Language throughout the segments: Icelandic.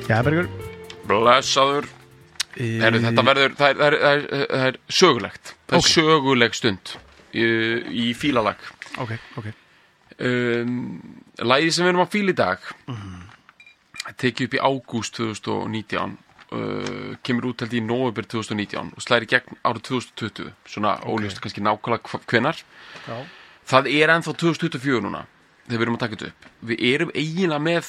Já, Bergur. Blessaður. Þetta verður, það er sögulegt. Það er söguleg stund í fílalag. Ok. Lagið sem við erum að fíla í dag tekið upp í ágúst 2019, kemur út held í nóvember 2019 og slæri gegn árið 2020, svona óljóst kannski nákvæmlega hvenær. Já. Það er ennþá 2024 núna þegar við erum að taka þetta upp. Við erum eiginlega með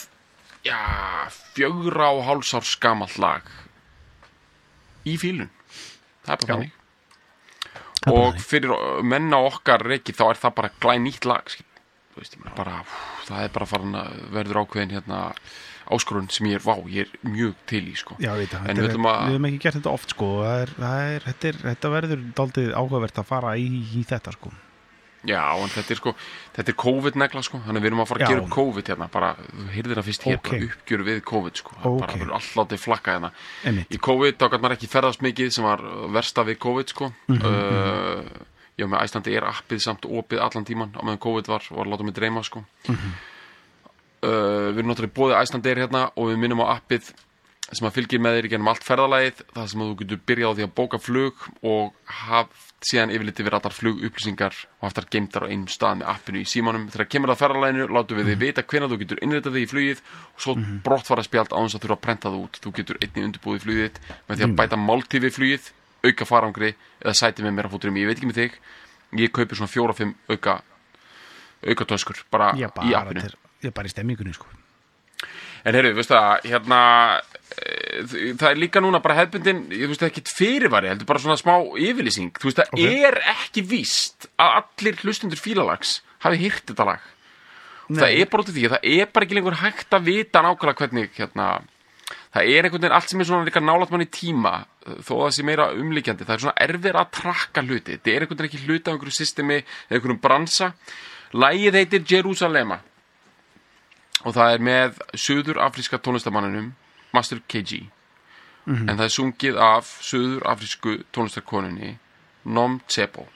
4,5 árs gamalt lag í fílun. Það er bara þannig. Og fyrir menn á okkar reiki þá er það bara glænýtt lag. Þú veist, það er bara farin að verður ákveðin áskorun sem ég er mjög til í, sko. Já, veit það. Við höfum ekki gert þetta oft, sko. Þetta verður dálítið áhugavert að fara í þetta, sko. Já, en þetta er COVID-negla, sko. Þannig við erum að fara að gera upp COVID hérna. Bara, þú heyrðir það fyrst bara uppgjör við COVID, sko. Bara verður alltaf flakka hérna. Í COVID þá gat maður ekki ferðast mikið sem var versta við COVID, sko. Já, með Icelandair appið samt opið allan tíman á meðan COVID var að láta mig dreyma, sko. Við erum náttúrulega bóðið Icelandair hérna og við minnum á appið sem að fylgir með þér í gennum allt ferðalagið, það sem að þú getur byrjað á því að bóka flug og haft síðan yfirleitt yfir allar flugupplýsingar og haft þar geymdar á einum stað með appinu í símanum. Þegar kemur það ferðalaginu látum við þig vita hvenær þú getur innritað þig í flugið og svo brottfara spjald án þess að þurfa að prenta það út. Þú getur einnig undirbúið flugið þitt með því að bæta máltíð við flugið, auka farangri eða sæti með mér á fóturum. Ég veit ekki með þig, ég kaupi svona 4-5 auka töskur bara í appinu. Ég bara í stemmingunni, sko. En heyrðu, veistu það, það er líka núna bara hefðbundin, þú veist, ekkert fyrirvari, heldur bara svona smá yfirlýsing. Þú veist, það er ekki víst að allir hlustundur fílalags hafi heyrt þetta lag. Það er bara út af því að það er bara ekki lengur hægt að vita nákvæmlega hvernig, það er einhvern veginn allt sem er svona líka nálægt manni tíma, þó það sé meira umlíkjandi. Það er svona erfiðara að trakka hluti. Þetta er einhvern veginn ekki hluti af einhverju systemi eða einhverjum bransa. Lagið heitir Jerusalema. Og það er með suður-afríska tónlistamanninum Master KG. En það er sungið af suður-afrísku tónlistarkonunni Nom Tsebo.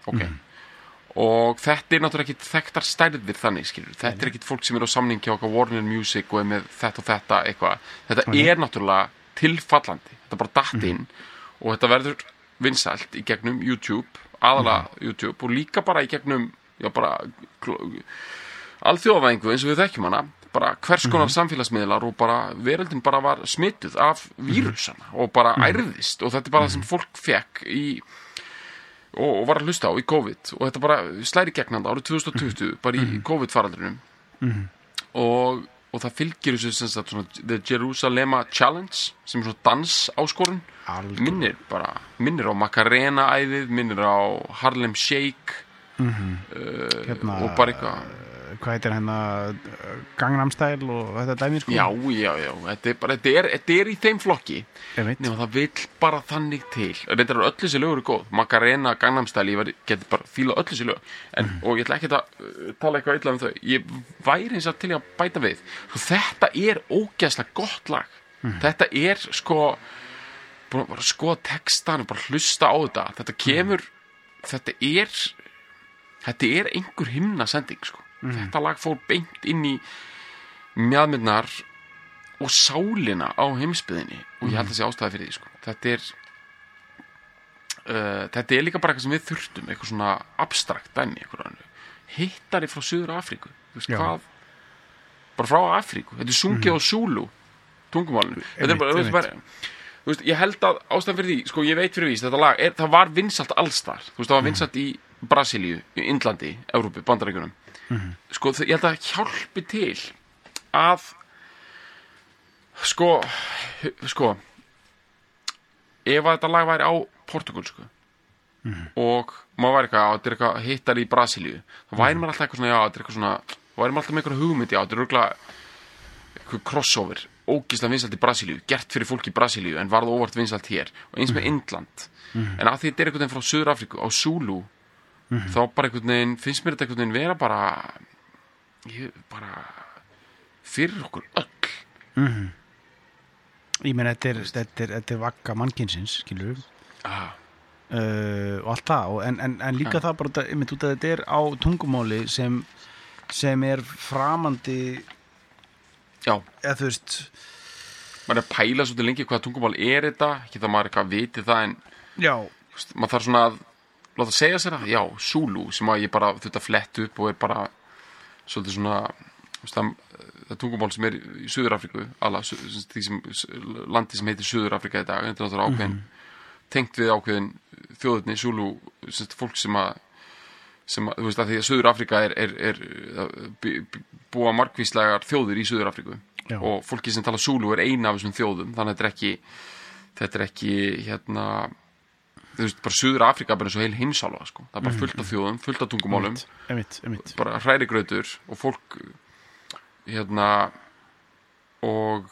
Og þetta er náttúrulega ekki þekktar stærðir þannig, skilur. Þetta er ekki fólk sem er á samningi á Warner Music og er með þetta og þetta eitthvað. Þetta er náttúrulega tilfallandi. Þetta er bara datt inn og þetta verður vinsælt í gegnum YouTube, aðalega YouTube og líka bara í gegnum alþjóðavæðingu eins og við þekkjum hana, bara hvers konar samfélagsmiðlar og bara veröldin bara var smituð af vírusana og bara ærðist og þetta er bara það sem fólk fekk og var að hlusta á í COVID og þetta bara slæri gegnanda árið 2020 bara í COVID-faraldrinum og það fylgir þessu sem sagt svona The Jerusalema Challenge sem er svona dansáskorun minnir á Macarena-æðið, minnir á Harlem Shake og bara eitthvað hvað heitir Gangnam Style og þetta dæmi, sko? Já, þetta er í þeim flokki nema það vill bara þannig til þetta er öllu þessi lögur góð Macarena, Gangnam Style, ég geti bara fíla öllu þessi lög og ég ætla ekki að tala eitthvað illa um þau, ég væri eins og til að bæta við, þetta er ógeðslega gott lag þetta er bara skoða textan og bara hlusta á þetta kemur þetta er einhver himnasending, sko. Þetta lag fór beint inn í mjaðmyrnar og sálina á heimsbyggðinni og ég held að sé ástæða fyrir því, sko. Þetta er líka bara eitthvað sem við þurftum, eitthvað svona abstrakt dæmi, hittari frá Suður-Afríku, þú veist hvað, bara frá Afríku, þetta er sungið á Zulu, tungumálinu, þetta er bara, þú veist, ég held að ástæðan fyrir því, sko, ég veit fyrir víst, þetta lag, það var vinsalt allstar, þú veist, það var vinsalt í Brasilíu, í Indlandi, Evrópu, Bandaríkjunum, sko, ég held að hjálpi til að sko ef að þetta lag væri á portugalsku og maður væri þetta er eitthvað hittar í Brasilíu þá væri maður alltaf eitthvað svona, þetta er eitthvað svona þá væri maður alltaf með eitthvað hugmyndi, þetta er örugglega eitthvað crossover, ógeðslega vinsælt í Brasilíu, gert fyrir fólk í Brasilíu en varð óvart vinsælt hér og eins með Indland en að því þetta er einhvern veginn frá Suður-Afríku á Zulu þá bara einhvern veginn, finnst mér þetta einhvern veginn vera bara fyrir okkur öll Ég meina, þetta er vagga mannkynsins, skilur og allt það en líka það bara, ég mynd út að þetta er á tungumáli sem er framandi eða þú veist maður að pæla svolítið lengi hvaða tungumál þetta, ekki það maður eitthvað viti það en Já, maður þarf svona að láta segja sér það, já, Zulu sem að ég bara þetta flett upp og bara svolítið svona það tungumál sem í Suður-Afríku landi sem heitir Suður-Afríka í dag, þetta er náttúrulega ákveðin tengt við ákveðin þjóðurni Zulu, fólk sem að þú veist að því að Suður-Afríka er búa margvíslegar þjóðir í Suður-Afríku og fólki sem tala Zulu eina af þessum þjóðum, þannig að þetta er ekki hérna þú veist, bara Suður-Afríka bara eins og heil heimsálfa, sko, það er bara fullt af þjóðum, fullt af tungumálum einmitt. bara hrærigrautur og fólk hérna og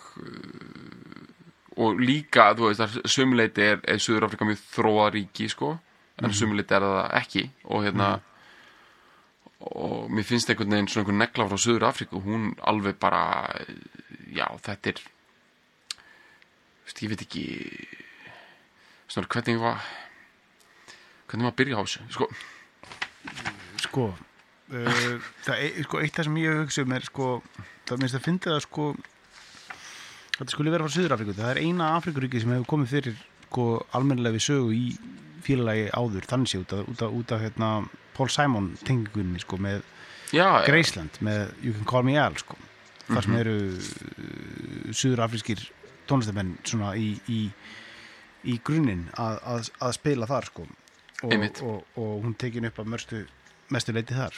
líka, þú veist, að sumuleyti er Suður-Afríka mjög þróað ríki, sko, en sumuleyti það ekki og hérna og mér finnst einhvern veginn svona einhvern negla frá Suður-Afríku, hún alveg bara já, þetta er veist, ég veit ekki svona hvernig maður byrja á þessu, sko eitt það sem ég hugsa er það minnst að finna það þetta skulle vera frá Suður-Afríku, það er eina Afríkuríki sem hefur komið fyrir almennilega við sögu í félagi áður, þannig sé út af hérna Paul Simon tengingunni með Graceland, með You Can Call Me Al þar sem eru suður-afrískir tónlistamenn svona í grunninn að spila þar og hún tekin upp af mestu leyti þar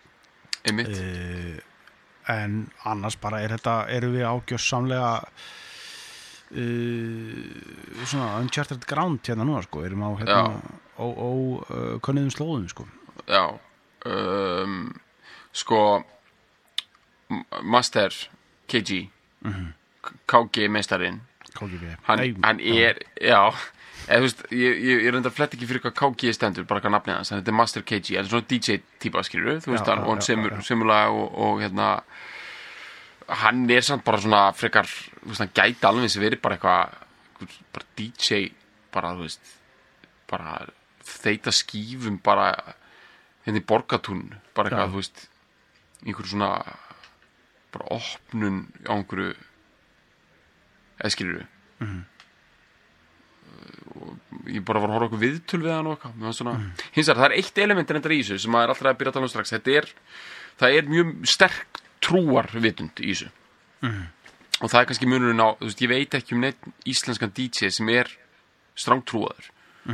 en annars bara eru við ágjössamlega svona uncharted ground hérna núna erum á könnuðum slóðum Já Master KG KG meistarinn hann já þú veist, ég reyndar flett ekki fyrir hvað KG stendur, bara hvað nafnið hans, þetta er Master KG, þetta er svona DJ típa, skilur þú veist, og hann semurlega og hérna hann samt bara svona frekar, þú veist, hann gæti alveg sem verið bara eitthvað bara DJ, bara, þú veist bara þeita skífum bara hérna í Borgatún, bara eitthvað, þú veist einhver svona bara opnun á einhverju eða skilur ég bara var að horfa okkur viðtöl við hann og eitthvað svona hins vegar, það er eitt element en þetta í þessu sem maður er alltaf að byrja að tala um strax það er mjög sterk trúarvitund í þessu og það er kannski munurinn á, þú veist, ég veit ekki um neitt íslenskan DJ sem er strangtrúaður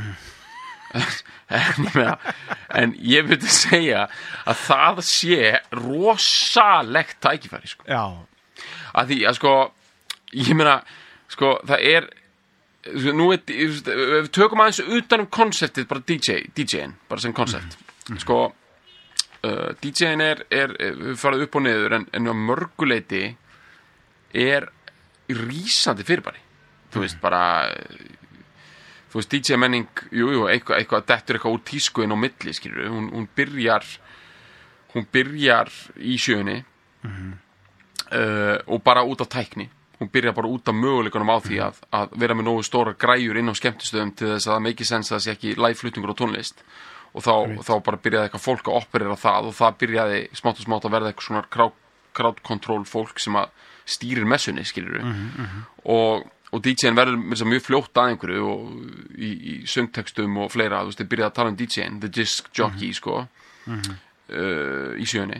en ég myndi segja að það sé rosalegt tækifæri Já að því að ég meina, það er nú við tökum aðeins utan konceptið bara DJ-in, bara sem koncept DJ-in við farið upp og niður en á mörguleiti er rísandi fyrirbæri þú veist, bara þú veist, DJ-menning, eitthvað dettur eitthvað úr tískuinn á milli, skilur hún byrjar í sjöunni og bara út af tækni hún byrjar bara út af möguleikunum á því að vera með nógu stóra græjur inn á skemmtistöðum til þess að það make sense að það sé ekki live-flutningur á tónlist og þá bara byrjaði eitthvað fólk að operera það og það byrjaði smátt og smátt að verða eitthvað svona crowd control fólk sem að stýrir messunni, skilur og DJ-in verður mjög fljótt að einhverju og í söngtekstum og fleira, þú veist, þið byrjaði að tala um DJ-in the disc jockey, í sjöunni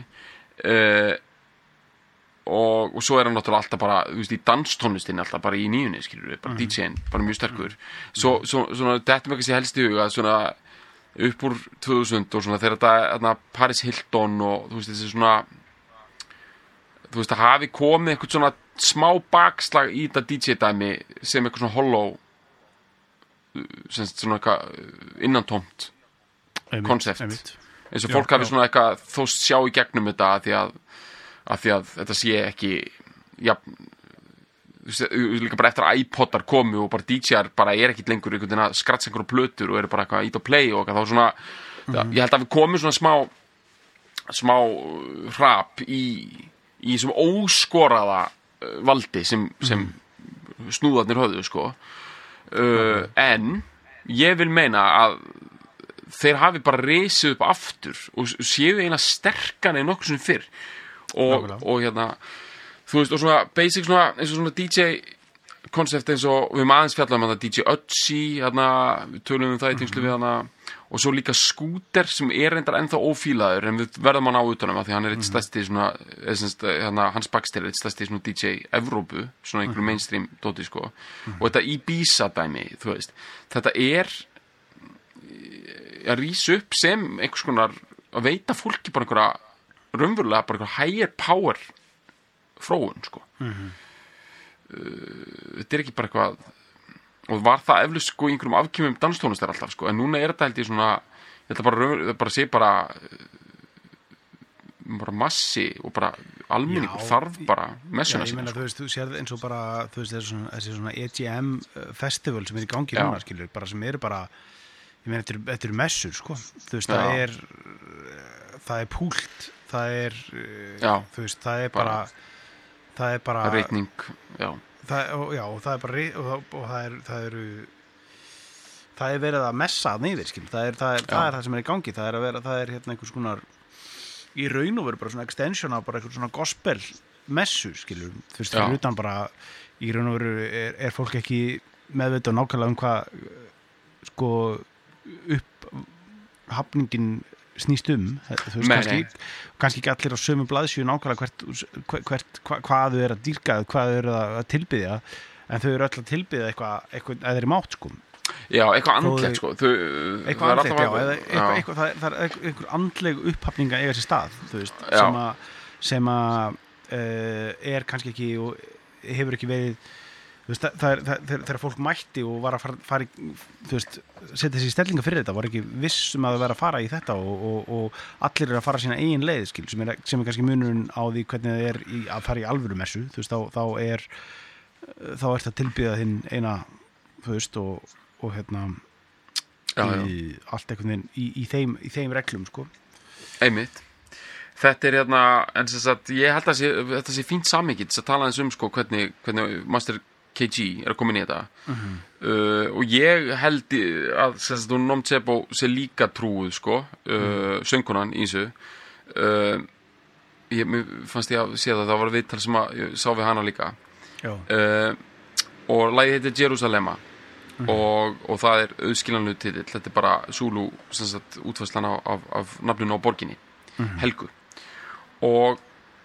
og svo hann náttúrulega alltaf bara, þú veist, í danstónlistinni alltaf bara í nýjunni, skilur við, bara DJ-in bara mjög sterkur, svona þetta með ekki sé helst í huga, svona upp úr 2000 og svona þegar þetta Paris Hilton og þú veist, þessi svona þú veist, að hafi komið eitthvað svona smá bakslag í þetta DJ-dæmi sem eitthvað svona hollow svona eitthvað innantómt koncept eins og fólk hafi svona eitthvað þóst sjá í gegnum þetta af því að þetta sé ekki líka bara eftir að iPodar komu og bara DJ-ar bara ekkit lengur einhvern veginn að skratsa einhverju plötur og bara eitthvað ít og play og eitthvað þá svona ég held að við komum svona smá hrap í þessum óskoraða valdi sem snúðarnir höfðu en ég vil meina að þeir hafi bara risið upp aftur og séu eina sterkan en nokkuð sem fyrr og hérna þú veist, og svona basic svona eins og svona DJ konsept eins og við aðeins fjallum að DJ Ötzi, við tölum það í tengslu við og svo líka Scooter sem reyndar ennþá ófílaður en við verðum að ná utanum að því hann eitt stærsti svona, hans Baxter eitt stærsti svona DJ Evrópu, svona einhverju mainstream dóti sko, og þetta Ibiza dæmi, þú veist, þetta að rísa upp sem einhvers konar að veita fólki bara einhverja raunverulega bara einhverja higher power þróun sko. Þetta ekki bara eitthvað og var það eflaust sko í einhverjum afkymum danstónlistar alltaf sko, en núna þetta held ég svona ég held að bara sé bara massi og bara almenningur þarf bara messuna sína. Ég meina, sko. þú sérð eins og bara þessi svona EGM festival sem í gangi núna, skilur, bara sem bara ég meina, þetta eru messur sko, þú veist, það er púlt, þú veist, það er bara reikning, það er verið að messa niður, skil. Það er það sem í gangi, það er hérna einhvers konar í raun og veru bara svona extension af bara einhvers svona gospel messu, skilur, þú veist, fyrir utan bara í raun og veru er fólk ekki meðvitað nákvæmlega hvað sko hafningin snýst þú veist, kannski ekki allir á sömu blaðsíðu nákvæmlega hvað þau að dýrka, hvað þau að tilbiðja, en þau öll að tilbiðja eitthvað að þeir mátt sko. Já, eitthvað andlegt sko. Eitthvað andlegt, það er einhver andleg upphafning að eiga sér stað, þú veist, sem er kannski ekki og hefur ekki verið. Þú veist, þegar fólk mætti og var að fara þú veist, setja sig í stellinga fyrir þetta, var ekki viss að vera að fara í þetta og allir að fara sína eigin leið, skil, sem er kannski munurinn á því hvernig það að fara í alvöru messu, þú veist, þá er það tilbyggað þinn eina, þú veist, og hérna allt einhvern veginn í þeim reglum, sko. Einmitt. Þetta hérna, en sem sagt, ég held að þetta sé fínt samhengi til að tala eins sko, hvernig Master KG að koma inn í þetta og ég held að hún Nomcebo sé líka trúið sko, söngkonan í þessu mér fannst ég að sé það var viðtal sem að ég sá við hana líka og lagið heitir Jerusalema og það er auðskiljanlegur titill, þetta bara Zulu sem sagt útfærslan af nafninu á borginni, Helgu og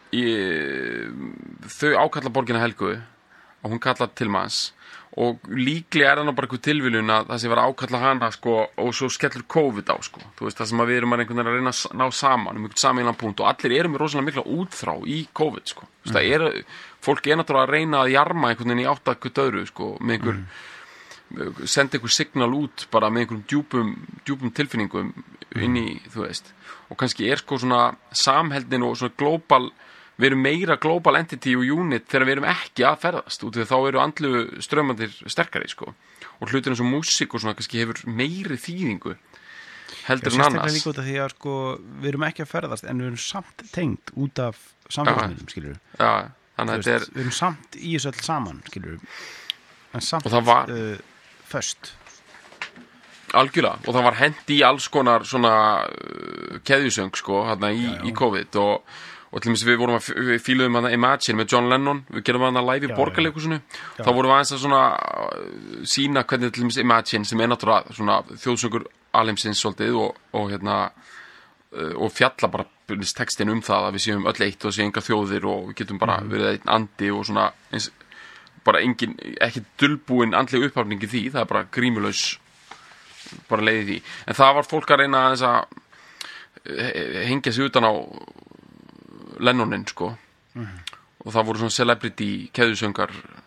þau ákalla borgina Helgu og hún kallar til manns og líklega það bara eitthvað tilviljun að það sé vera ákalla hana sko, og svo skellur COVID á sko. Þú veist, það sem að við erum að einhvern veginn að reyna að ná saman einhvern sameiginlegan punkt og allir erum með rosalega mikla útþrá í COVID sko. Fólk náttúrulega að reyna að jarma einhvern veginn í átt að eitthvað öðru sko, með senda einhver signal út bara með einhverjum djúpum tilfinningum inn í, þú veist, og kannski sko svona samheldnin og svona global við erum meira global entity og unit þegar við erum ekki að ferðast út því þá eru andlu strömmandir sterkari sko. Og hlutir eins og músík og svona kannski hefur meiri þýðingu heldur en annars. Líka út af því að sko, við erum ekki að ferðast en við erum samt tengd út af samfélagsmiðlum, skilur við. Já, þannig að við erum samt í þessu öll saman, skilur við. En samt föst. Algjörlega, og það var hent í alls konar svona keðjusöng sko, hérna í COVID og til dæmis við fíluðum hana Imagine með John Lennon, við gerum hana live í Borgarleikhúsinu, þá vorum við aðeins að svona sína hvernig til dæmis Imagine sem náttúrulega svona þjóðsöngur alheimsins svolítið og hérna og fjalla bara textin það að við séum öll eitt og séum enga þjóðir og við getum bara verið einn andi og svona eins, bara engin, ekki dulbúin andleg upphafning í því, það bara grímulaus bara leiði því, en það var fólk að reyna aðeins að hengja sig utan á Lennonin sko og það voru svona celebrity keðjusöngar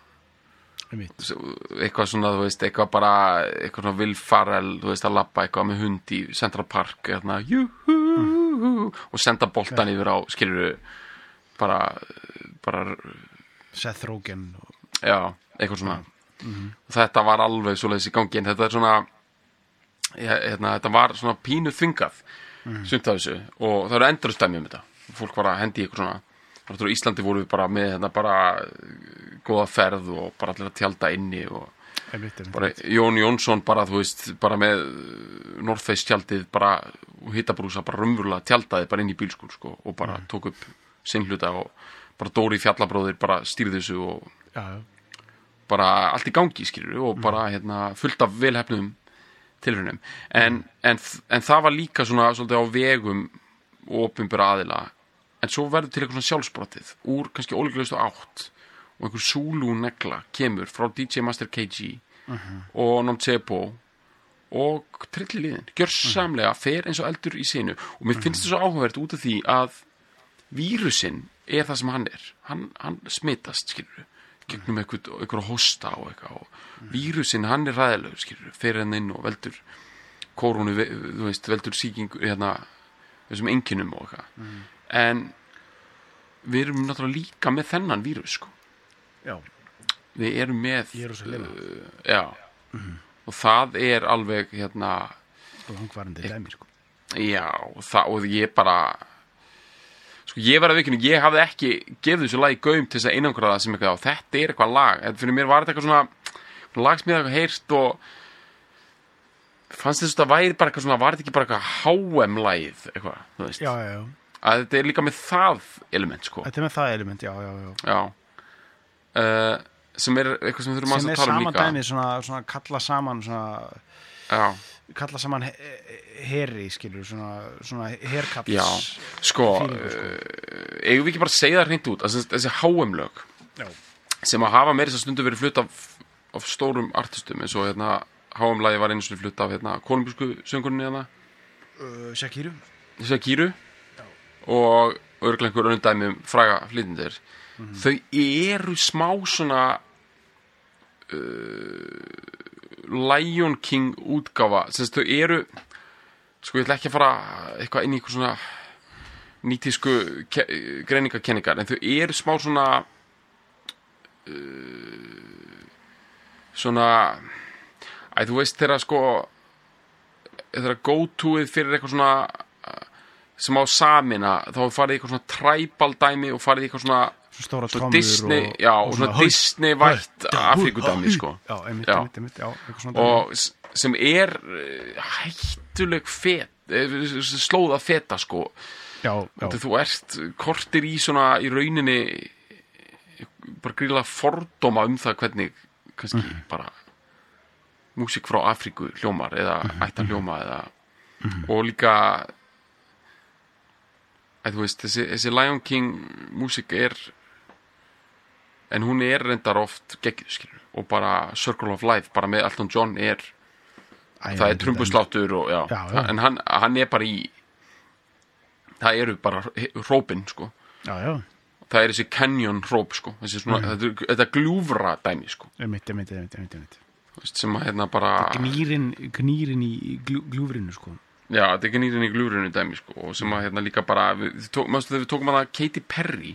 eitthvað svona, þú veist, eitthvað bara eitthvað svona Will Ferrell, þú veist, að labba eitthvað með hund í Central Park hérna, og senda boltan yfir á, skilurðu bara Seth Rogen já, eitthvað svona og þetta var alveg svoleiðis í gangi en þetta er svona þetta var svona pínu þvingað sumt af þessu og það eru endalaust dæmi þetta fólk var að hendi eitthvað svona á Íslandi voru við bara með bara góða ferð og bara allir að tjalda inni og bara Jón Jónsson bara, þú veist, bara með North Face tjaldið bara og hitabrúsa bara raunverulega tjaldaði bara inn í bílskúr sko og bara tók upp sinn hluta og bara Dóri Fjallabróðir bara stýrði þessu bara allt í gangi, skilur og bara fullt af velhefnum tilraunum en það var líka svona svolítið á vegum opinbera aðila en svo verður til eitthvað svona sjálfsbrottið úr kannski ólíklegustu átt og einhver Zulu negla kemur frá DJ Master KG og Nomcebo og trilliliðin gjörsamlega fer eins og eldur í sinu og mér finnst það svo áhugavert út af því að vírusinn er það sem hann er hann smitast, skilur gegnum einhver hósta og eitthvað og vírusinn, hann er ræðilegur, skilur fer hann inn og veldur kórónu, þú veist, veldur sýkingu þessum einkennum og eitthvað en við erum náttúrulega líka með þennan vírus, sko já, við erum með já og það er alveg langvarandi dæmi, sko já, og ég bara sko, ég var að vikinu, ég hafði ekki gefið þessu lagi gaum til þess að einangra það sem eitthvað, og þetta er eitthvað lag, fyrir mér var þetta eitthvað svona lag sem ég hafði heyrt og fannst þess að þetta væri bara eitthvað svona, var þetta ekki bara eitthvað HM-lagið eitthvað, þú veist já að þetta er líka með það element, sko þetta er með það element, já sem er eitthvað sem við þurfum að tala um líka sem er saman dæmi, svona kalla saman kalla saman heri, skilur svona herkaps já, sko eigum við ekki bara að segja það hreint út að þessi HM-lög sem að hafa meira þess að stundu verið flutt af stórum artistum eins og HM-lagi var einu svona flutt af kolumbísku söngurinn Shakiru og örugglega einhver önnur dæmi fræga flytjendur þau eru smá svona Lion King útgáfa þau eru sko ég ætla ekki að fara eitthvað inn í eitthvað svona nýtísku greiningakenningar en þau eru smá svona þú veist þeirra sko þeirra go-toið fyrir eitthvað svona sem á samina þá farið eitthvað svona tribal dæmi og farið eitthvað svona stóra svo trommur Disney, og svona Disney-vætt Afríkudæmi, sko einmitt, og sem er hættuleg slóða feta, sko þú ert kortir í svona í rauninni bara gríðlega fordóma það hvernig kannski bara músík frá Afríku hljómar eða ættar hljóma eða og líka þú veist, þessi Lion King músík en hún er reyndar oft geggjuð, skilur, og bara Circle of Life, bara með Elton John það er trumbusláttur og en hann er bara í það eru bara hrópin, sko það er þessi canyon hróp, sko þessi svona, þetta gljúfra dæmi, sko einmitt sem að bara gnýrin í gljúfrinu, sko já, þetta er gnýrin í gljúfrinu dæmi, sko og sem að líka bara við tókum hana Katy Perry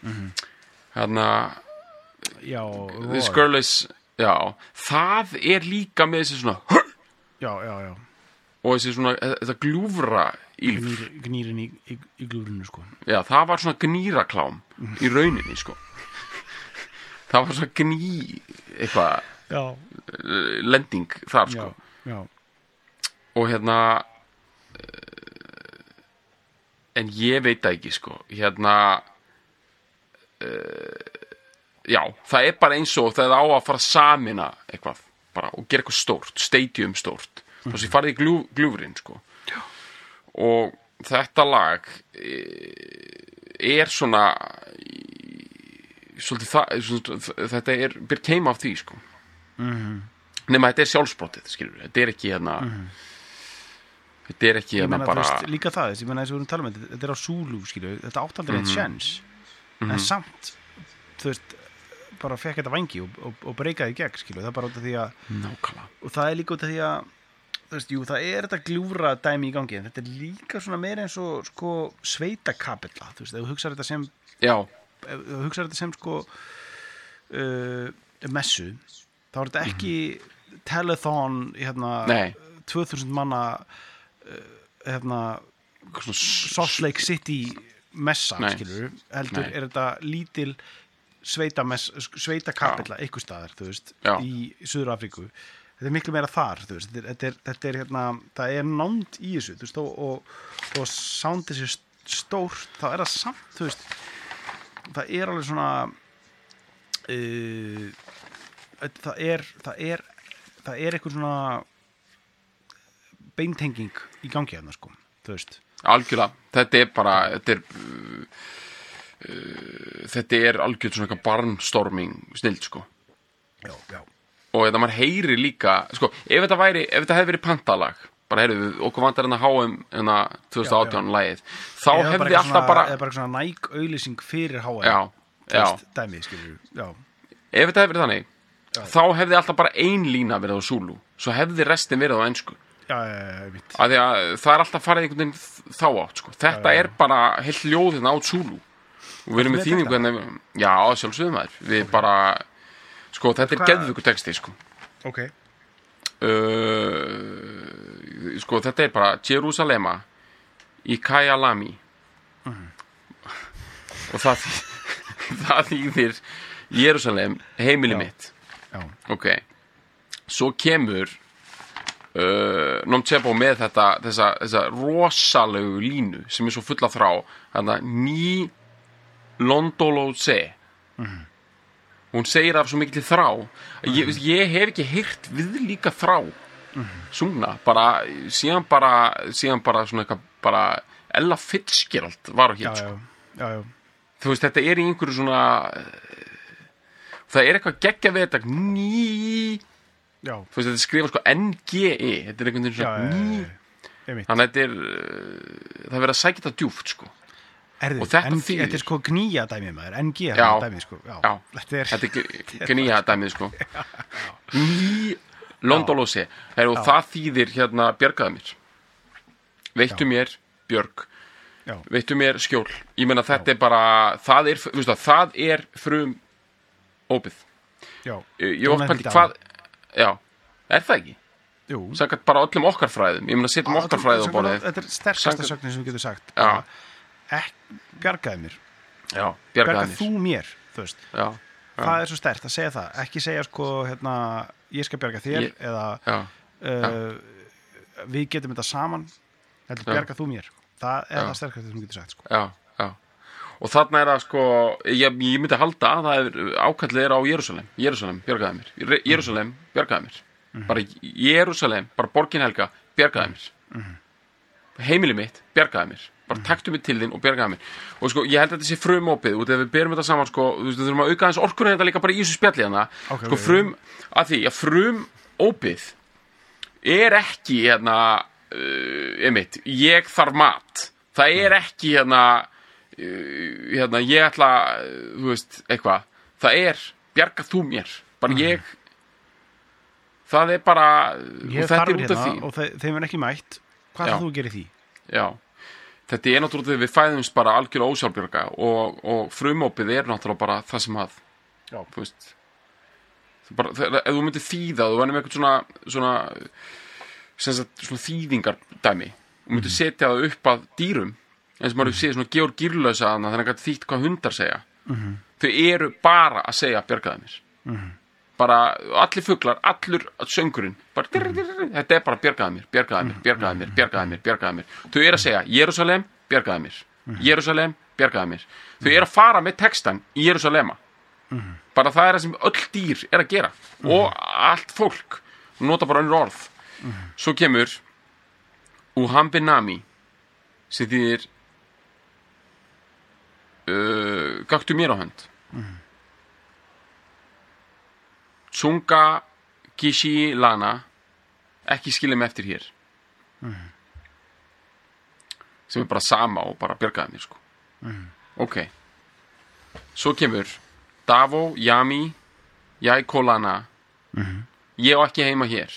This Girl Is það er líka með þessi svona já og þessi svona, þetta gljúfra gnýrin í gljúfrinu, sko já, það var svona gnýraklám í rauninni, sko það var svona eitthvað lending þar, sko já. Og en ég veit það ekki, sko já, það er bara eins og það á að fara að samina eitthvað bara og gera eitthvað stórt, stadium stórt þá sem farið í gljúfrin, sko já. Og þetta lag er svona svolítið þetta ber keima af því, sko nema þetta er sjálfsbrottið, skilur þetta er ekki þetta er ekki bara veist, líka það, ég meina þess að við erum talað með þetta er á Zulu, skilur, þetta áttaldri eitt sjens en samt þú veist, bara fekk þetta vangi og breykaði í gegn, skilur, það er bara út af því að nákvæmlega, og það er líka út af því að þú veist, jú, það er þetta gljúfra dæmi í gangi en þetta er líka svona meira eins og sko sveitakapella, þú veist, ef þú hugsar þetta sem sko messu, þá er þetta ekki telethon 2000 manna Salt Lake City messa, skilur heldur er þetta lítil sveitakapella einhvers staðar, þú veist, í Suður-Afríku. Þetta er miklu meira þar, þú veist, þetta er það er nánd í þessu, þú veist, og soundið sér stórt, þá er það samt, þú veist, það er alveg svona það er eitthvað svona beintenging í gangi hérna sko, þú veist. Algjörlega, þetta er algjörlega svona eitthvað barnstorming snild sko. Já. Og þetta maður heyri líka, sko, ef þetta hefði verið pantalag, bara heyrðu við, okkur vantar hérna HM 2018 lagið, þá hefði alltaf bara... Eða bara svona Nike-auglýsing fyrir HM. Já. Dæmi, skilur, já. Ef þetta hefði verið þannig, þá hefði alltaf bara ein lína verið á Zulu, svo hefði restin verið á ensku. Já, mitt. Af því að það er alltaf farið einhvern veginn þá átt, sko. Þetta er bara heilt ljóðin á Zulu. Og við erum með þýningu hérna, já, sjálfsögum þær. Við bara, sko, þetta er geðveikur texti, sko. Ok. Sko, þetta er bara Jerusalema í Kyalami. Og það þýðir Jerusalem, heimili mitt. Já. Ok. Svo kemur Nomcebo með þessa rosalegu línu sem er svo fulla þrá, þarna Ní Londolose. Hún segir af svo mikil þrá. Ég hef ekki heyrt við líka þrá sungna, síðan bara svona eitthvað, bara Ella Fitzgerald var á hér, sko. Já. Þú veist, þetta er í einhverju svona, það er eitthvað geggja við þetta Ní. Já. Þú veist, þetta skrifa sko NGE, þetta er einhvern veginn svona Ní. Þannig að þetta er, það verið að sækja þetta djúpt, sko. Og þetta er sko knýja dæmið maður, NG dæmið, sko. Já. Þetta er knýja dæmið, sko. Ní Londolose. Og það þýðir hérna bjargaðu mér. Veittu mér björg. Veittu mér skjól. Ég meina þetta er bara, það er frum ópið. Já. Ég oft pælti hvað, já, er það ekki? Jú. Sagt bara öllum okkar fræðum. Ég meina setjum okkar fræði á borðið. Þetta er sterkasta sögnin sem við getum sagt. Já. Bjargaðu mér. Já, bjargaðu mér. Þú mér, þú veist. Já. Það er svo sterkt að segja það. Ekki segja sko, hérna, ég skal bjarga þér eða við getum þetta saman. Heldur bjarga þú mér. Það er það sterkasta sem við getum sagt, sko. Já. Og þarna er það sko, ég myndi halda að það er ákallið á Jerusalem, bjargaðu mér. Jerusalem, bjargaðu mér. Bara Jerusalem, bara borgin helga, bjargaðu mér. Heimili mitt, bjargaðu mér. Bara taktu mig til þín og bjargaðu mér. Og sko, ég held að þetta sé frumópið, og þegar við berum þetta saman, sko, þú veist, við þurfum að auka aðeins orkunni þetta líka bara í þessu spjalli hana. Sko, frumópið er ekki, hérna, ég þarf mat. Það er ekki, hérna, ég ætla, þú veist, eitthvað. Það er, bjarga þú mér. Bara ég, það er bara, og þetta er út af því. Og þeim er ekki mætt. Hvað það þú gerir því? Já, þetta er náttúrulega þegar við fæðumst bara algjörlega ósjálfbjarga og frumópið er náttúrulega bara það sem að, þú veist, bara, ef þú myndir þýða, þú verður með eitthvað svona þýðingardæmi og myndir setja það upp að dýrum, eins og maður séð svona Georg Gírlösa þannig að gæti þýtt hvað hundar segja. Þau eru bara að segja bjargaðu mér. Bara allir fuglar, allur söngurinn, bara, þetta er bara bjargaðu mér, bjargaðu mér, bjargaðu mér, bjargaðu mér, bjargaðu mér. Þau eru að segja Jerusalem, bjargaðu mér. Jerusalem, bjargaðu mér. Þau eru að fara með textan í Jerusalema. Bara það er það sem öll dýr er að gera og allt fólk nota bara önnur orð. Svo kemur Uhambinami sem þýðir gaktu mér á hönd. Tsunga Gishi Lana ekki skilja mig eftir hér. Sem er bara sama og bara bjargaði mér, sko. Ok. Svo kemur Davo Yami Jaikolana. Ég á ekki heima hér.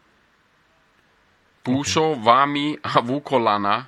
Buso Vami Havukolana.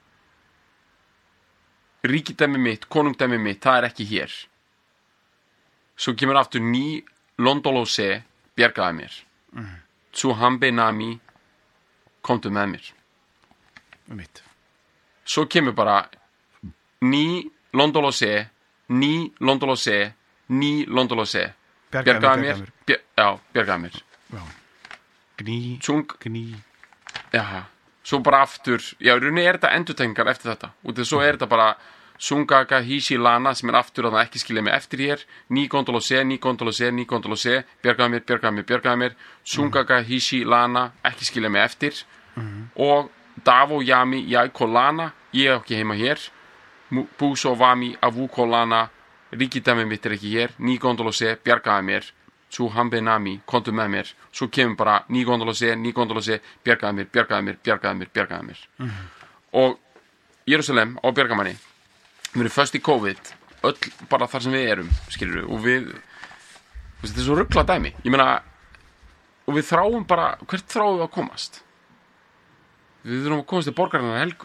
Ríkidæmi mitt, konungdæmi mitt, það er ekki hér. Svo kemur aftur Ní Londolose, bjargaði mér. Tsuhambenami, komdu með mér. Mitt. Svo kemur bara Ní Londolose, Ní Londolose, Ní Londolose. Bjargaði mér. Já, bjargaði mér. Gný, gný. Já, svo bara aftur, já, í rauninni er þetta endurtengingar eftir þetta. Og svo er þetta bara, Sungaka Hishi Lana sem aftur að það ekki skilja mig eftir hér, Ni gondola C, bjargaðu mér Sungaka Hishi Lana ekki skilja mig eftir og Davo Yami Yaiko Lana ég ekki heima hér Buso Vami Avuko Lana ríkidæmi mitt ekki hér, Ni gondola C, bjargaðu mér Sú Hambe Nami, komdu með mér svo kemur bara Ni gondola C, bjargaðu mér og Jerúsalem á Bjargamanni við erum föst í COVID öll bara þar sem við erum skilur og við þetta er svo ruglað dæmi ég meina og við þráum bara hvert þráum við að komast við þurfum að komast til borgarinnar Helgu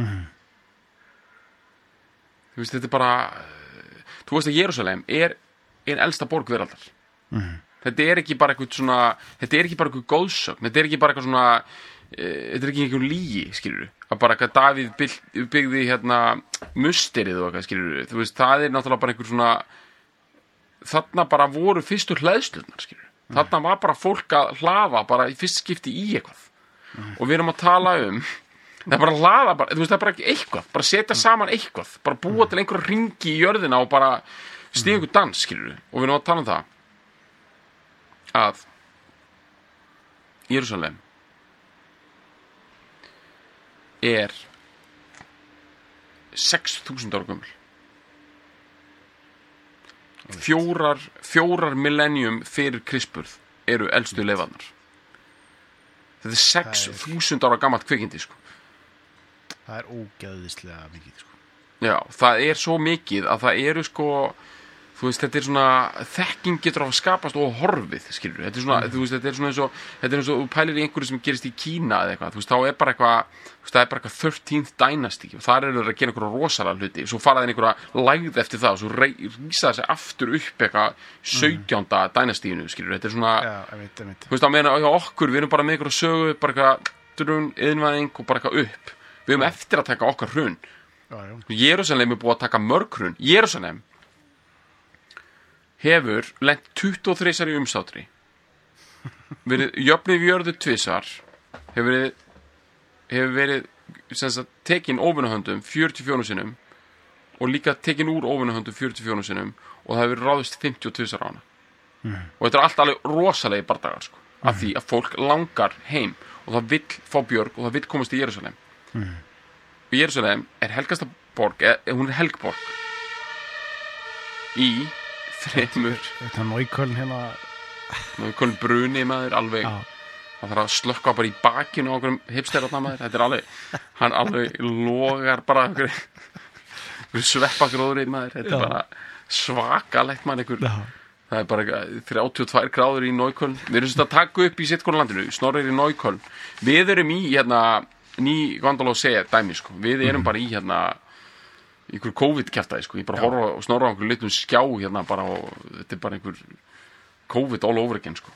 þú veist þetta er bara þú veist að Jerúsalem er ein elsta borg veraldar þetta er ekki bara eitthvað svona þetta er ekki bara eitthvað góðsögn þetta er ekki bara eitthvað svona þetta er ekki einhver lygi skilur að bara eitthvað Davíð byggði hérna musterið og eitthvað skilur þú veist það er náttúrulega bara einhver svona þarna bara voru fyrstu hleðslurnar skilur þarna var bara fólk að hlaða bara í fyrst skipti í eitthvað og við erum að tala það er bara að hlaða bara, þú veist það er bara ekki eitthvað bara setja saman eitthvað bara búa til einhverja hringi í jörðina og bara stíga einhver dans skilur og við erum að tala það að Jerúsalem er 6.000 ára gömul fjórar millennium fyrir Krispurð eru elstu leifarnar þetta er 6.000 ára gamalt kvikindi sko. það er ógeðislega mikið sko. Já, það er svo mikið að það eru sko þú veist, þetta er svona þekking getur að skapast og horfið, skilur þetta er svona, þú veist, þetta er eins og þú pælir í einhverju sem gerist í Kína eða eitthvað, þú veist, þá er bara eitthvað 13th dynasty og þar eru þeir að gera einhverja rosalega hluti, svo fara þeir einhverja lægð eftir það og svo rísa þessi aftur upp eitthvað 17. dynastíinu, skilur, þetta er svona þú veist, á meðan hjá okkur, við erum bara með einhverja sögu, bara eitthvað iðnvæðing og bara eitthvað upp, við erum eftir að taka okkar hrun. Jerúsalem er búið að taka mörg hrun. Jerúsalem hefur lent 23 í umsátri verið jöfnið við jörðu tvisvar hefur verið tekin óvinnahöndum 44 sinnum og líka tekin úr óvinnahöndum 44 sinnum og það hefur verið ráðist 52 á hana og þetta er allt alveg rosalegi bardagar sko, af því að fólk langar heim og það vill fá björg og það vill komast í Jerúsalem og Jerúsalem er helgasta borg hún er helgborg í þreymur þetta er Nájköln hérna Nájköln bruni maður alveg það þarf að slökka bara í bakinu á okkur hipsterarna maður þetta er alveg hann alveg logar bara sveppagróðri maður þetta er bara svakalegt maður einhver það er bara 32 gráður í Nájköln við erum svona að taka upp í sitt landinu Snorri í Nájköln við erum í hérna Ni gondola C dæmi sko við erum bara í hérna einhver COVID-kjaftaði sko, ég bara horfa og snorra á einhver litum skjá hérna bara og þetta er bara einhver COVID all over again sko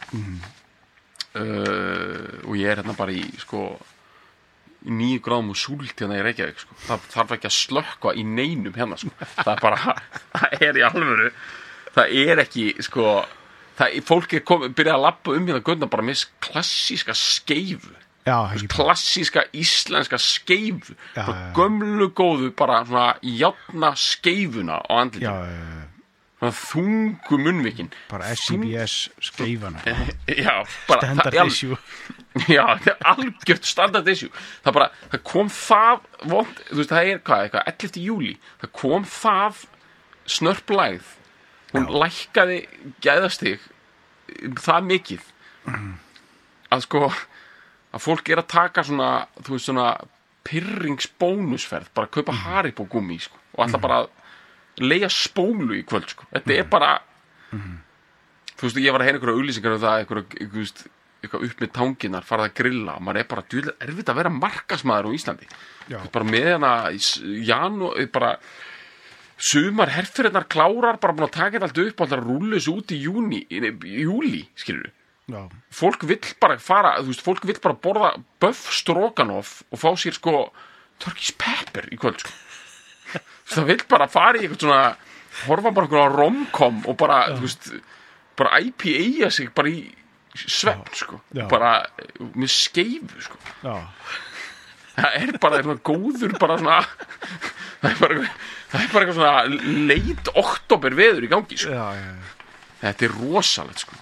og ég er hérna bara í sko 9 gráðum og súlt hérna í Reykjavík sko, það þarf ekki að slökkva í neinum hérna sko, það er bara það er í alvöru, það er ekki sko, fólk er byrjað að labba hérna göndna bara með klassíska skeifu klassíska íslenska skeifu bara gömlu góðu bara svona járna skeifuna á andliti svona þungu munnvikin bara SCBS skeifana já, bara standard issue já, þetta er algjört standard issue það kom það vond, þú veist, það er eitthvað 11. júlí það kom það snörplægð hún lækkaði gæðastig það mikið að sko að fólk er að taka svona þú veist svona pirringsbónusferð bara kaupa Haribo gúmmí sko og alltaf bara að leigja spólu í kvöld sko þetta er bara þú veist ég var að heyra einhverja auglýsingar það eitthvað upp með tanginnar farað að grilla og maður er bara djúlega erfitt að vera markasmaður á Íslandi bara með hana bara sumar herferðnar klárar bara búin að taka þetta allt upp og alltaf rúlla þessu út í júli skilur Já. Fólk vill bara fara þú veist, fólk vill bara borða böff stroganoff og fá sér sko Turkish pepper í kvöld sko það vill bara fara í eitthvað svona horfa bara eitthvað á romcom og bara þú veist, bara IPA sig bara í svefn sko bara með skeifu sko það bara eitthvað góður bara svona það er bara eitthvað svona leit október veður í gangi sko. Þetta rosalegt sko.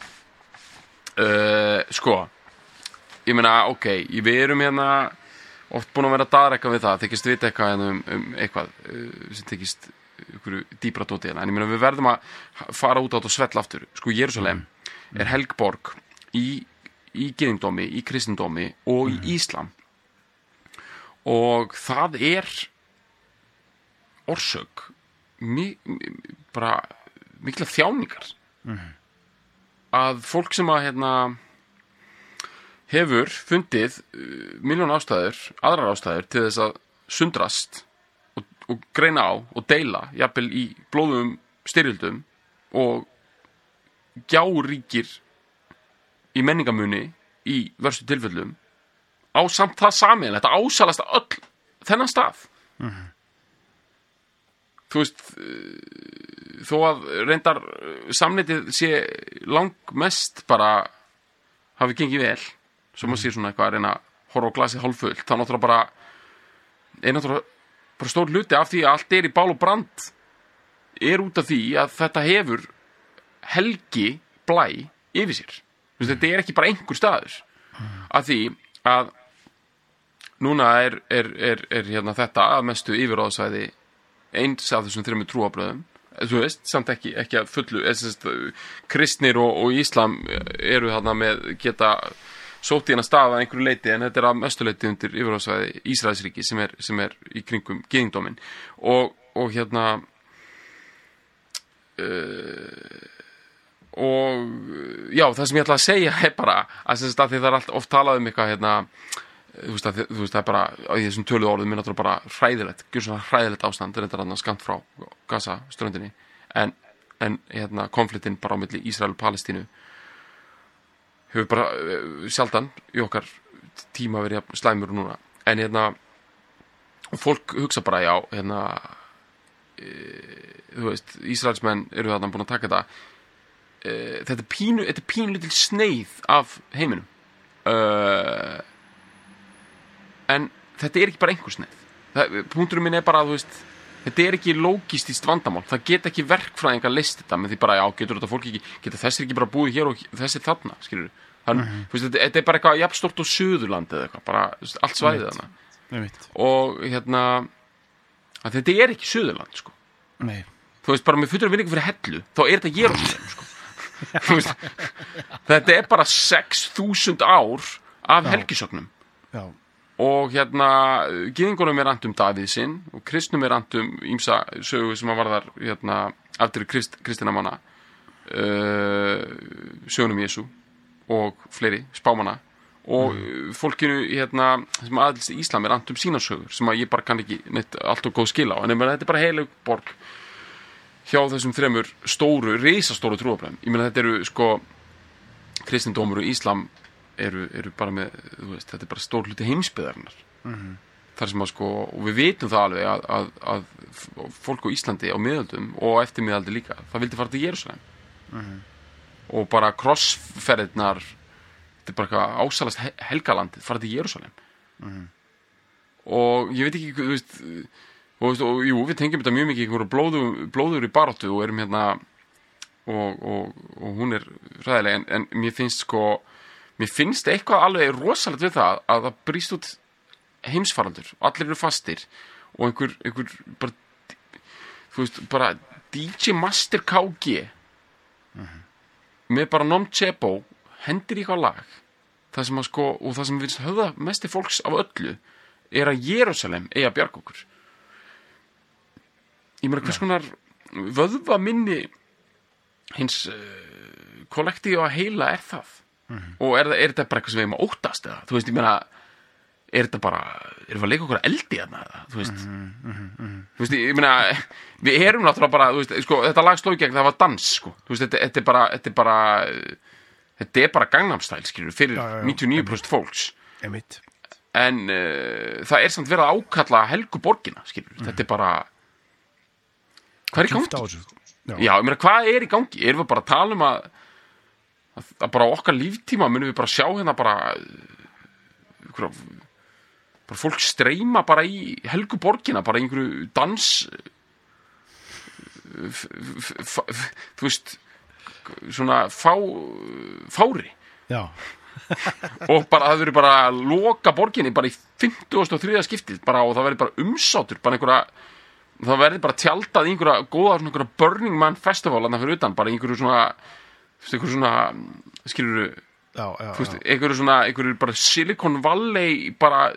Sko ég meina, ok, við erum hérna oft búin að vera að daðra eitthvað við það þykist vita eitthvað eitthvað sem þykist ykkur dýpra dóti hérna, en ég meina við verðum að fara út á þetta og svella aftur. Sko Jerúsalem er helgborg í gyðingdómi, í kristindómi og í íslam, og það er orsök bara mikla þjáningar að fólk sem að hefur fundið milljón ástæður, aðrar ástæður til þess að sundrast og greina á og deila jafnvel í blóðum styrjöldum og gjáríkir í menningamuni í verstu tilfellum á samt það sameiginlegt að ásælast öll þennan stað. Þú veist, þó að reyndar samneitið sé langmest bara hafi gengið vel, svo maður sé svona eitthvað að reyna að horfa á glasið hálffullt, þá náttúrulega bara stór hluti af því að allt er í bál og brand er út af því að þetta hefur helgi blæ yfir sér. Þú veist, þetta er ekki bara einhver staður, af því að núna er þetta að mestu yfirráðasvæði eins af þessum 3 trúarbrögðum, þú veist, samt ekki að fullu, kristnir og íslam eru þarna með geta sótt í hana stað að einhverju leiti, en þetta er að mestu leiti undir yfirráðasvæði Ísraelsríki sem er í kringum gyðingdóminn og já, það sem ég ætla að segja er bara að því það er allt oft talað um eitthvað þú veist, það er bara í þessum töluðu orðum er náttúrulega bara hræðilegt, gjör svona hræðilegt ástand, þetta er þarna skammt frá Gaza ströndinni, en konfliktinn bara á milli Ísrael og Palestínu hefur bara sjaldan í okkar tíma verið slæmur núna, en fólk hugsa bara já, þú veist, Ísraelsmenn eru þarna búin að taka þetta er pínu lítil sneið af heiminum, en þetta er ekki bara einhver sneið. Punkturinn minn er bara að, þú veist, þetta er ekki lógistískt vandamál, það geta ekki verkfræðingar leyst þetta með því bara, já, getur þetta fólk ekki, geta þessir ekki bara búið hér og þessir þarna, skilur þannig, þú veist, þetta er bara eitthvað jafnstórt á Suðurlandi eða eitthvað, bara allt svæðið þarna, og að þetta er ekki Suðurland, sko. Nei. Þú veist, bara með fullri vinningu fyrir Hellu, þá er þetta Jerúsalem, sko. Þú veist, þetta er bara 6.000 ár af helgisögnum. Já. Og gyðingunum er annt Davíð sinn og kristnum er annt ýmsa sögu sem að varðar aftur kristina manna, sögunum Jesú og fleiri spámanna, og fólkinu sem aðlist í Íslam er annt sína sögur sem að ég bara kann ekki neitt allt og góð skil á, en þetta er bara heilag borg hjá þessum 3 stóru, risastóru trúarbrögðum. Ég meina, þetta eru sko kristindómur og Íslam eru bara með, þú veist, þetta er bara stór hluti heimsbyggðarinnar. Þar sem að sko, og við vitum það alveg að fólk á Íslandi á miðöldum og eftir miðaldi líka, það vildi fara til Jerúsalem. Og bara krossferðirnar, þetta er bara eitthvað ásælast helgalandið, fara til Jerúsalem. Og ég veit ekki, þú veist, og jú, við tengjum þetta mjög mikið einhverju blóður í baráttu og erum og hún er ræðileg, en mér finnst eitthvað alveg rosalegt við það að það brýst út heimsfaraldur, allir eru fastir og einhver bara, þú veist, bara DJ Master KG með bara Nom Chebo hendir í eitthvað lag, það sem að sko, og það sem finnst höfða mesti fólks af öllu er að Jerúsalem eigi að bjarga okkur. Ég meina, hvers konar vöðva minni hins kollektíva heila er það? Og er þetta bara eitthvað sem við erum að óttast eða, þú veist, ég meina, er þetta bara, erum við að leika okkur að eldi þarna eða, þú veist, þú veist, ég meina, við erum náttúrulega bara, þú veist, sko, þetta lag sló í gegn, það var dans, sko, þú veist, þetta er bara Gangnam Style, skilur, fyrir 99% fólks, en það er samt verið að ákalla Helgu borgina, skilur, þetta er bara, hvað er í gangi? Já, ég meina, hvað er í gangi? Erum við bara að tala um að bara okkar líftíma munum við bara sjá bara bara fólk streyma bara í helgu borgina, bara í einhverju dans þú veist svona fári Já, og bara það verður bara að loka borginni bara í 53. skiptið bara, og það verður bara umsátur bara einhverja, það verður bara tjaldað í einhverja góða svona einhverja Burning Man festival þarna fyrir utan, bara einhverju svona skilurðu, já, þú veist, einhverju bara Silicon Valley bara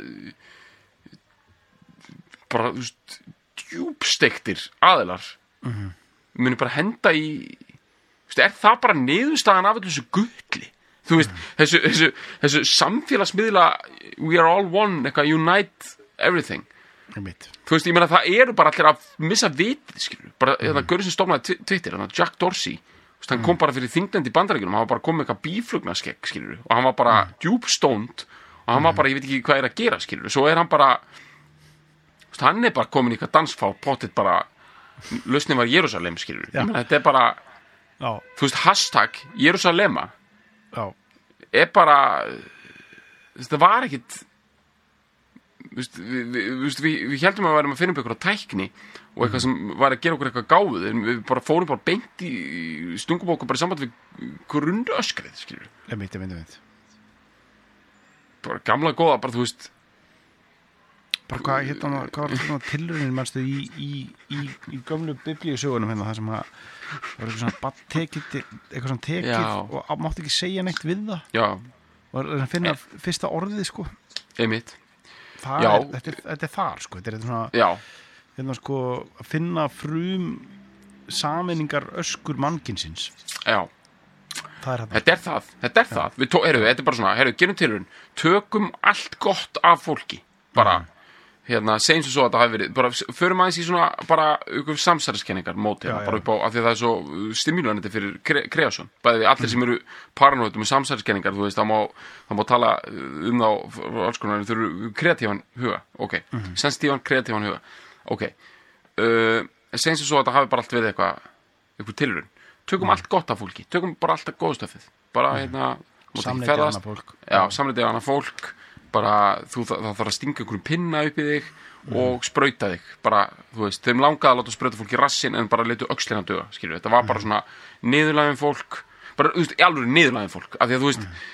þú veist djúbsteiktir aðilar muni bara henda í, þú veist, er það bara niðurstaðan af þessu gulli, þú veist, þessu samfélagsmiðla we are all one, eitthvað unite everything, þú veist, ég meina það eru bara allir að missa vitið, skilur, bara þetta gaurinn sem stofnaði Twitter, Jack Dorsey, þú veist, hann kom bara fyrir þinglend í Bandaríkjunum, hann var bara komið með eitthvað bíflugnaskegg, skilur, og hann var bara djúbstónd og hann var bara, ég veit ekki hvað er að gera, skilur, svo er hann bara, þú veist, hann er bara komin í eitthvað dansfá, pottet bara lausnin var Jerúsalem, skilur, ég meina þetta er bara, þú veist, hashtag Jerúsalema er bara, þetta var ekkit, við heldum að við værum að finna upp eitthvað tækni og eitthvað sem var að gera okkur eitthvað gáfuð, en við bara fórum bara beint í stungum okkur bara í samband við grundöskrið, skilur. Einmitt. Bara gamla góða, bara þú veist, bara hvað var þetta tilraunin mannstu í gömlu biblíusögunum hérna, það sem að var eitthvað svona tekið og mátti ekki segja neitt við það. Já. Og að finna fyrsta orðið, sko. Einmitt. Þetta er þar, sko. Þetta er svona, hérna, sko, að finna sameiningar öskur mannkynsins. Já. Þetta er það. Þetta er bara svona, gerum tilraun, tökum allt gott af fólki, bara segjum svo að það hafi verið, bara förum aðeins í svona bara ykkur samsæriskenningar mót hérna, bara upp á, af því að það er svo stimulandi fyrir kreasjón, bæði allir sem eru paranoitum með samsæriskenningar, þú veist, það má tala um þá alls konar, þau eru kreatívan huga, ok, sensitívan, kreatívan huga, ok, segjum svo að það hafi bara allt við eitthvað tilraun, tökum allt gott af fólki, tökum bara allt góðstöfið, bara samleitið annað fólk, bara það þarf að stinga einhverjum pinna upp í þig og sprauta þig, bara, þú veist, þeim langaði að láta sprauta fólk í rassinn en bara leitu öxlina döga, skilur, þetta var bara svona niðurlægum fólk, bara, þú veist, í alveg niðurlægum fólk, af því að þú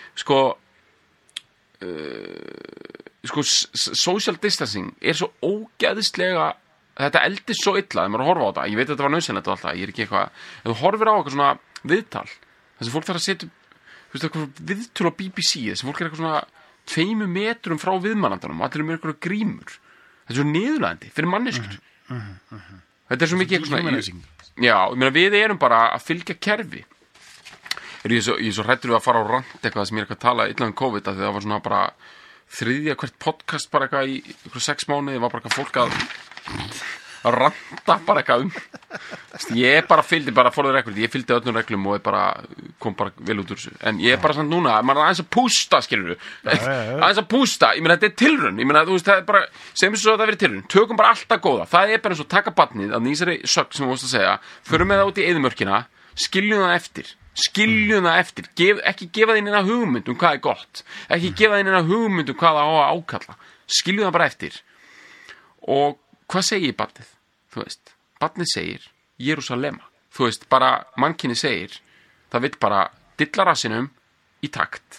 veist, social distancing er svo ógeðislega, þetta eldist svo illa þegar maður horfa á þetta, ég veit að þetta var nauðsynlegt og alltaf, ég er ekki eitthvað, ef þú horfir á eitthvað svona viðtal, þessi fólk þarf að setja, þú veist, eitthvað viðtöl á BBC, þessi fólk er eitthvað svona 2 metrum frá viðmælandanum og allir með einhverju grímur, þetta er svo niðurlægandi fyrir manneskur þetta er svo mikið eitthvað svona, já, ég meina við erum bara að fylgja kerfi, ég er svo hrættur við að fara á rant eitthvað sem ég er eitthvað að tala illa um COVID, að það var svona bara þriðja hvert podcast bara eitthvað í einhverju 6 mánuði, var bara eitthvað fólk að ranta bara eitthvað ég bara fylgdi bara fórður reglum, ég fylgdi öllum reglum og kom bara vel út úr þessu, en ég er bara samt núna, maður er aðeins að pústa, skilur aðeins að pústa, ég meina þetta er tilraun, ég meina þú veist, það er bara, segjum svo að það verið tilraun, tökum bara alltaf góða, það er bara eins og taka barnið að nýsari sögn sem við vorst að segja, förum með það út í eyðimörkina, skiljum það eftir, ekki gefa þeim eina hugmynd um hvað er gott, ekki gefa þeim eina hugmynd um hvað það á að ákalla, skiljum það bara eftir og hvað segir barnið? Þú veist, barnið segir Jerúsalema, þú veist, bara mannkyni segir, það vill bara dilla rassinum í takt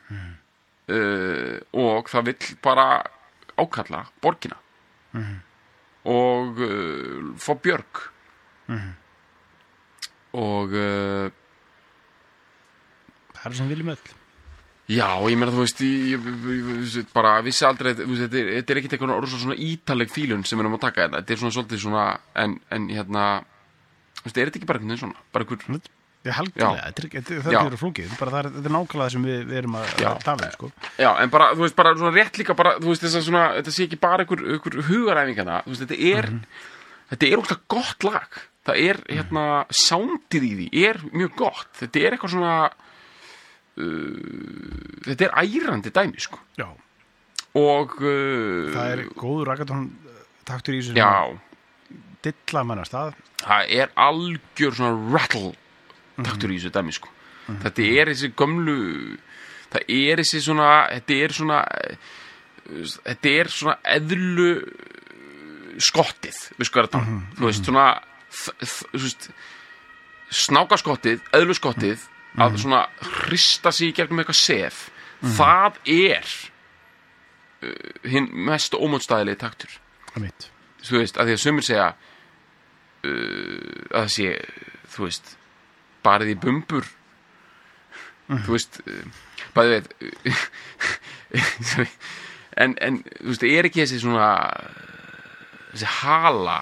og það vill bara ákalla borgina og fá björg og það er sem viljum öll. Já, ég meina, þú veist, ég bara vissi aldrei, þú veist, þetta er ekkert eitthvað orðið svona ítaleg fílun sem við erum að taka þetta er svona svolítið svona, en hérna, þú veist, er þetta ekki bara einhvern veginn svona? Bara einhver... Já, halgilega, það er flókið, bara þetta er nákvæmlega það sem við erum að tala um, sko. Já, en bara, þú veist, bara svona rétt líka, bara, þú veist, þess að svona, þetta sé ekki bara einhver hugaræfingana, þú veist, þetta er óslega gott lag, það er, hérna, soundið í því er mjög gott, þetta er eitthvað svona, þetta er ærandi dæmi, sko. Já. Og það er góður raggatón taktur í þessu. Já. Dilla manna stað. Það er algjör svona rattle taktur í þessu dæmi, sko. Þetta er þessi gömlu, það er þessi svona, þetta er svona þetta svona eðlu skottið, við sko að tala þú veist, svona þú veist, snákaskottið, eðlu skottið að svona hrista sig í gegnum eitthvað sef það hinn mest ómótstæðilegi taktur þú veist, að því að sumir segja að það sé þú veist, barið í bumbur þú veist bæði veit en þú veist, ekki þessi svona þessi hala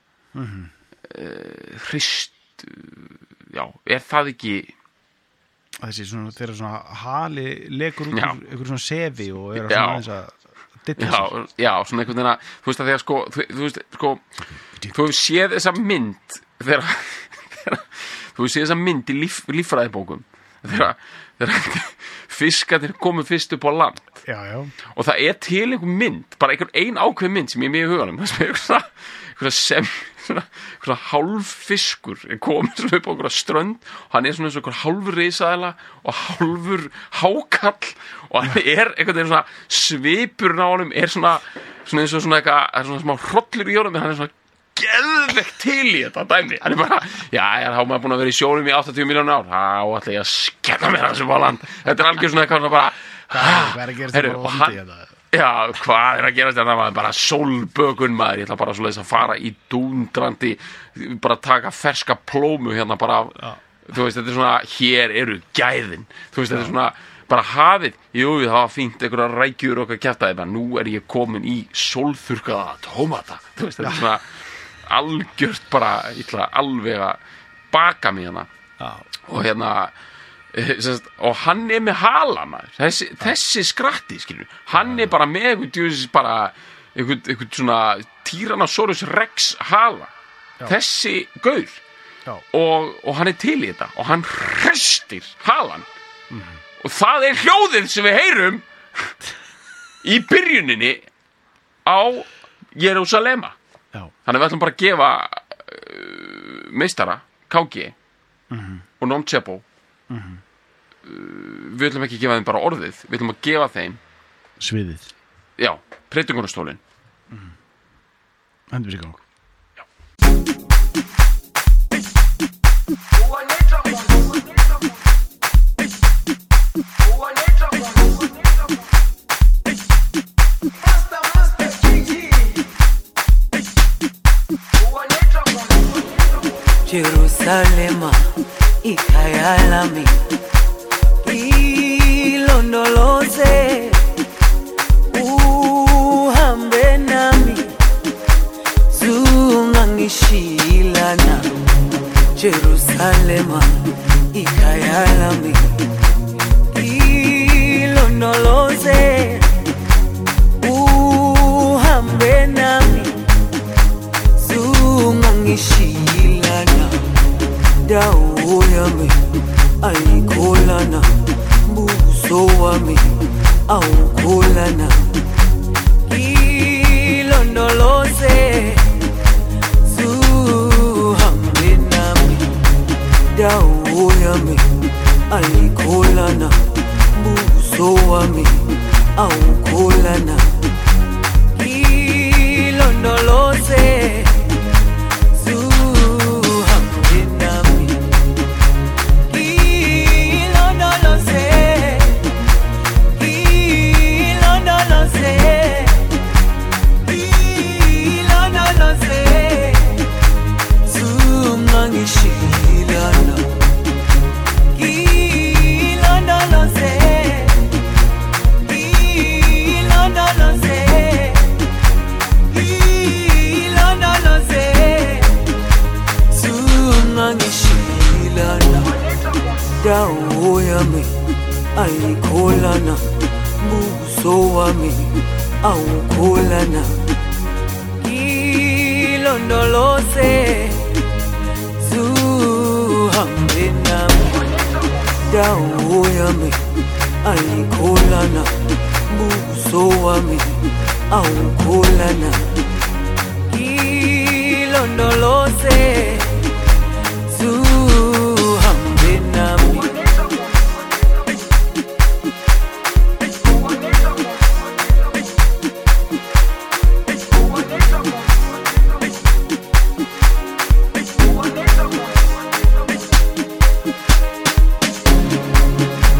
hrist já, það ekki þessi svona, þeirra svona hali legur út einhver svona sefi og svona aðeins að já, svona einhvern veginn að þú veist að því að sko þú veist, sko, þú hefur séð þessa mynd þegar þú hefur séð þessa mynd í líffræðibókum þegar fiskarnir komu fyrst upp á land og það til einhver mynd, bara ein ákveð mynd sem ég með í huganum, það sem einhver hálffiskur komið svona upp á einhverja strönd og hann svona eins og einhver hálfur risaðela og hálfur hákall og hann einhvern veginn svona svipurinn á honum svona eins og svona eitthvað, það svona smá hrollur í honum en hann svona geðvegt til í þetta dæmi, hann bara þá maður búin að vera í sjónum í 80 miljónir ár þá ætla ég að skella mér þessu á land þetta algjör svona eitthvað bara hvað að gerast þetta á landi þetta? Já, hvað að gerast þetta maður, bara sólbökun maður, ég ætla bara svoleiðis að fara í dúndrandi, bara taka ferska plómu hérna bara þú veist, þetta svona, hér eru gæðin þú veist, þetta svona, bara hafið jú, það var fínt, einhverja rækjur og kjaftaði, bara nú ég komin í sólþurrkaða tómata, þú veist, þetta svona algjört bara, ég ætla alveg að baka mig hérna og hérna og hann með hala maður þessi skratti, skilur hann bara með einhvern svona Tyrannosaurus Rex hala þessi gaur og hann til í þetta og hann hristir halan og það hljóðið sem við heyrum í byrjuninni á Jerúsalema þannig við ætlum bara að gefa meistara KG og Nom Chepo við ætlum ekki að gefa þeim bara orðið við ætlum að gefa þeim sviðið já, predikunar-stólinn hendur við í gang Jerusalema ikhaya lami ilondoloze uhambe nami zungangishilana Jerusalema ikhaya lami ilondoloze uhambe nami zungangishilana dawo yami ayikholana buso wami awukholana ilondoloze zuhambe nami dawo yami ayikholana buso wami awukholana ilondoloze dawo yami ayikholana buso wami awukholana ilondoloze zuhambe nami dawo yami ayikholana buso wami awukholana ilondoloze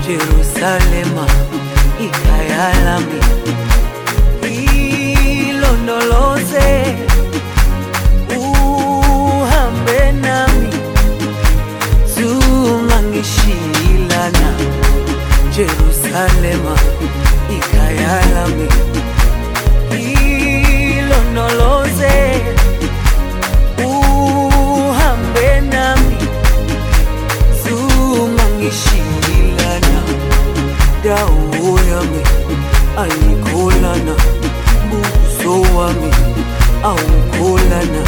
Jerusalema ikhaya lami ilondoloze uhambe nami zungangishilana Jerusalema ikhaya lami ilondoloze uhambe nami zungangishilana dawo yami ayikholana buso wami awukholana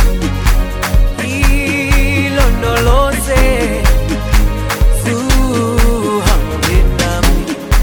ilondoloze zuhambe nami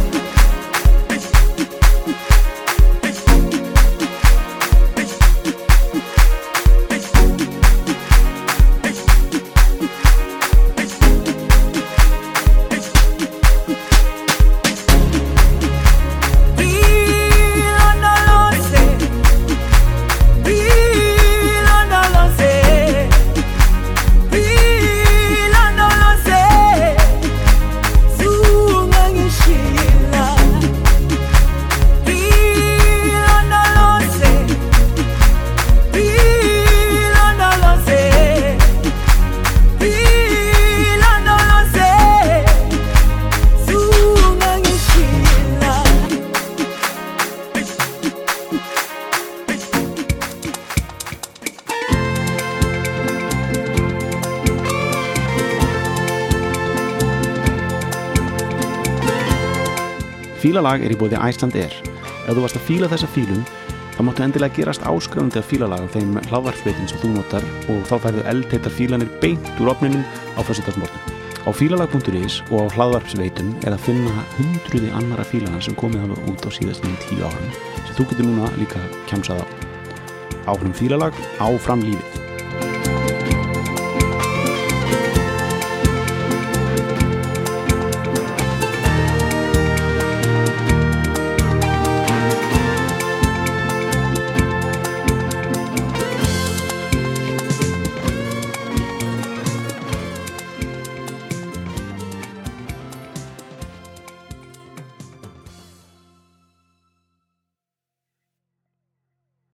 Fílalag í boði Icelandair. Ef þú varst að fíla þessa fílum, þá máttu endilega gerast áskrifandi af fílalag á þeim hlaðvarpsveitum sem þú notar og þá færðu eldheitar fílanir beint úr ofninum á föstudagsmorgun. Á fílalag.is og á hlaðvarpsveitum að finna hundruði annara fílana sem komið hafa út á síðastliðin 10 árum sem þú getur núna líka kjamsað á. Áfram fílalag, áfram lífið.